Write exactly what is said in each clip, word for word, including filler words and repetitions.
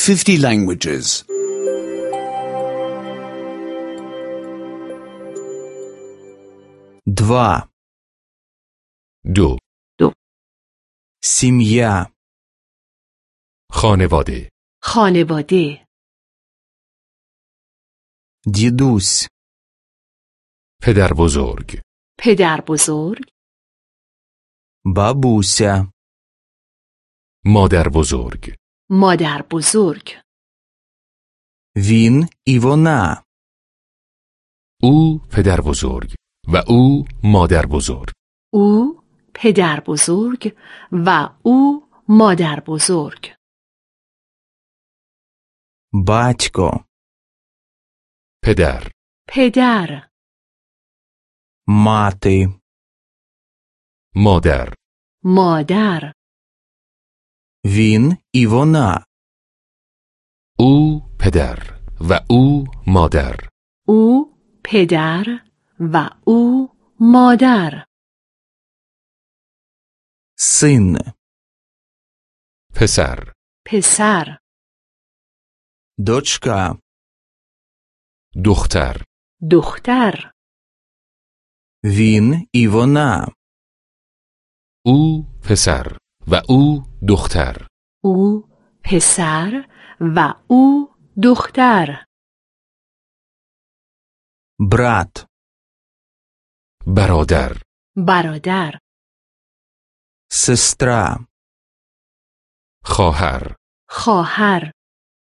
fifty languages. Два. دو. Сім'я. خانواده. خانواده. Дідусь. پدر بزرگ. پدر بزرگ. Бабуся. مادر بزرگ. مادر بزرگ. Він і вона. او پدر بزرگ و او مادر بزرگ. او پدر بزرگ و او مادر بزرگ. Батько. پدر. پدر. Мати. مادر. مادر. Він і вона. او پدر و او مادر. او پدر و او مادر. Син. پسر. پسر. Дочка. دختر. دختر. Він і вона. او پسر و او دختر. او پسر و او دختر. Брат. برادر. برادر. Сестра. خواهر. خواهر.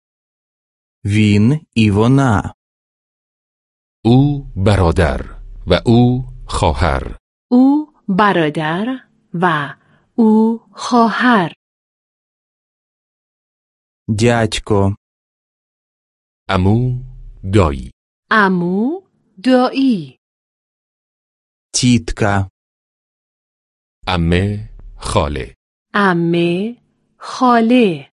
Він і вона. او برادر و او خواهر. او برادر و او خواهر. Дядько. عمو. دایی. عمو. دایی. Тітка. عمه. خاله. عمه. خاله.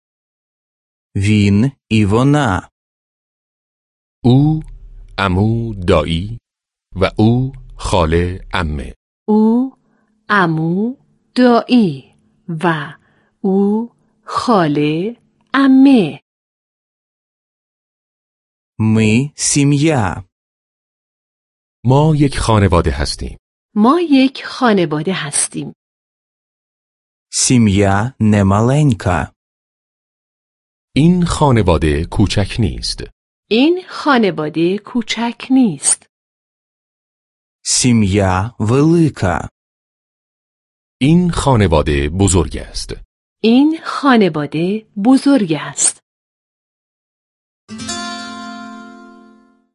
Він і вона. او عمو دایی و او خاله عمه. او عمو دایی و او خاله عمه. Ми сім'я. ما یک خانواده هستیم. ما یک خانواده هستیم. Сім'я немаленька. این خانواده کوچک نیست. این خانواده کوچک نیست. Сім'я велика. این خانواده بزرگ است. این خانواده بزرگ است.